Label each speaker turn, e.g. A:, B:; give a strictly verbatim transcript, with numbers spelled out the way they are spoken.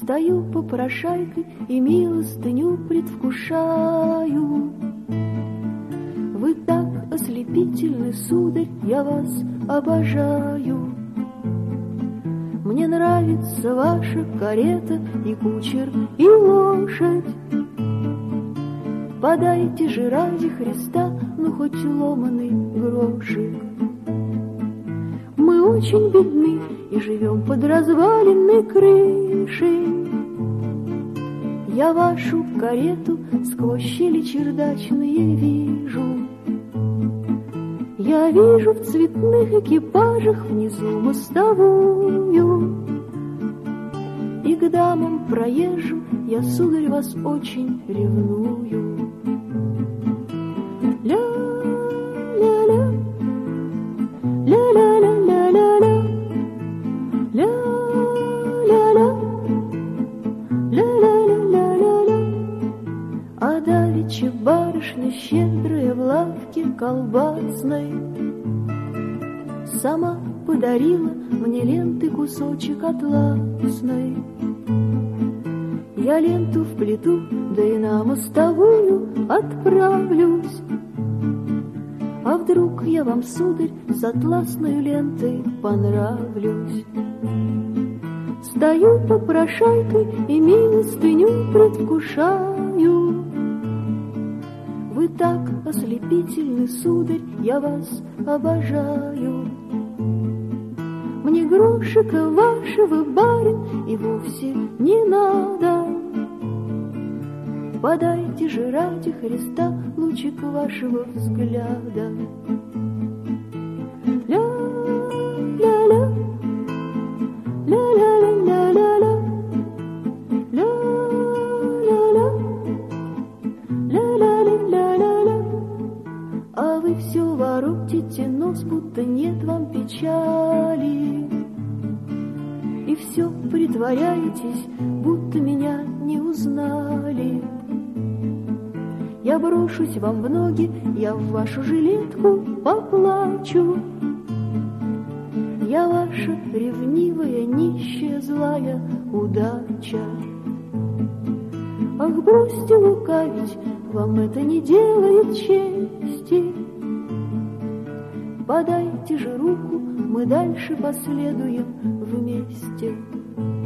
A: Стою попрошайкой и милостыню предвкушаю. Вы так ослепительны, сударь, я вас обожаю. Мне нравится ваша карета и кучер, и лошадь. Подайте же ради Христа, ну хоть ломаный грошик. Мы очень бедны и живем под разваленной крышей. Я вашу карету сквозь щели чердачные вижу. Я вижу в цветных экипажах внизу мостовую. И к дамам проезжим я, сударь, вас очень ревную. Ля-ля-ля, ля-ля-ля-ля-ля-ля, ля-ля-ля, ля-ля-ля-ля-ля-ля. А давеча барышня щедрая в лавке колбасной сама подарила мне ленты кусочек атласной. Я ленту вплету, да и на мостовую отправлюсь. А вдруг я вам, сударь, с атласной лентой понравлюсь? Стою попрошайкой и милостыню предвкушаю. Вы так ослепительны, сударь, я вас обожаю. Мне грошика вашего, барин, и вовсе не надо. Подайте же ради Христа лучик вашего взгляда. Ля-ля-ля, ля-ля-ля-ля-ля-ля, ля-ля-ля, ля-ля-ля-ля-ля-ля. А вы все воротите нос, будто нет вам печали, и все притворяетесь, будто меня не узнали. Я брошусь вам в ноги, я в вашу жилетку поплачу. Я ваша ревнивая, нищая, злая удача. Ах, бросьте лукавить, вам это не делает чести. Подайте же руку, мы дальше последуем вместе.